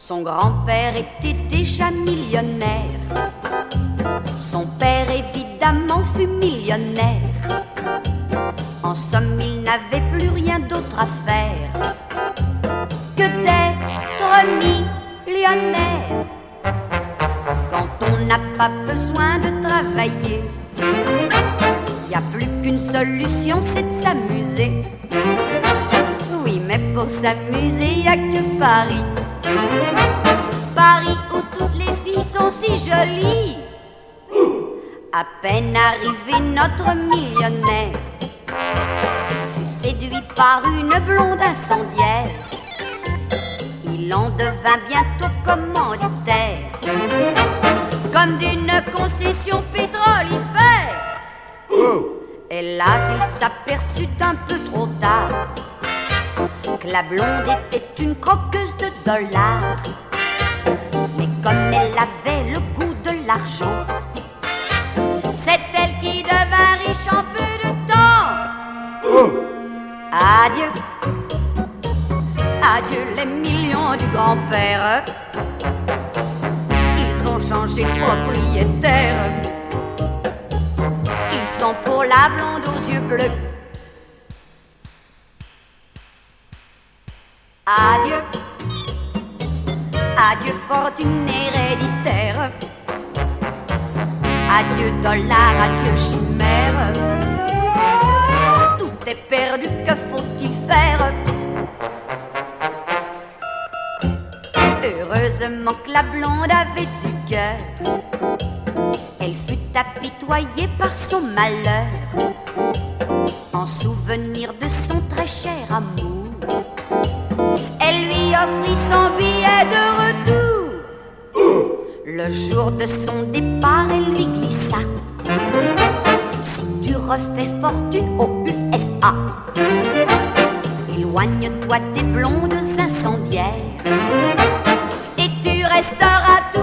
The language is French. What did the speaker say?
Son grand-père était déjà millionnaire. Son père évidemment fut millionnaire. En somme, il n'avait plus rien d'autre à faire que d'être millionnaire. Quand on n'a pas besoin de travailler, y a plus qu'une solution, c'est de s'amuser. Oui, mais pour s'amuser, y a que Paris. Paris où toutes les filles sont si jolies. À peine arrivé, notre millionnaire fut séduit par une blonde incendiaire. Il en devint bientôt commanditaire, comme d'une concession pétrolifère. Hélas, il s'aperçut un peu trop tard que la blonde était une croqueuse de dollars. Mais comme elle avait le goût de l'argent, c'est elle qui devint riche en peu de temps. Adieu, adieu les millions du grand-père. Ils ont changé de propriétaire. Ils sont pour la blonde aux yeux bleus. Adieu, adieu fortune héréditaire. Adieu dollar, adieu chimère. Tout est perdu, que faut-il faire? Heureusement que la blonde avait du cœur. Elle fut apitoyée par son malheur, en souvenir de son très cher amour. Elle lui offrit son billet de retour. Le jour de son départ, elle lui glissa: si tu refais fortune aux USA, éloigne-toi des blondes incendiaires, et tu resteras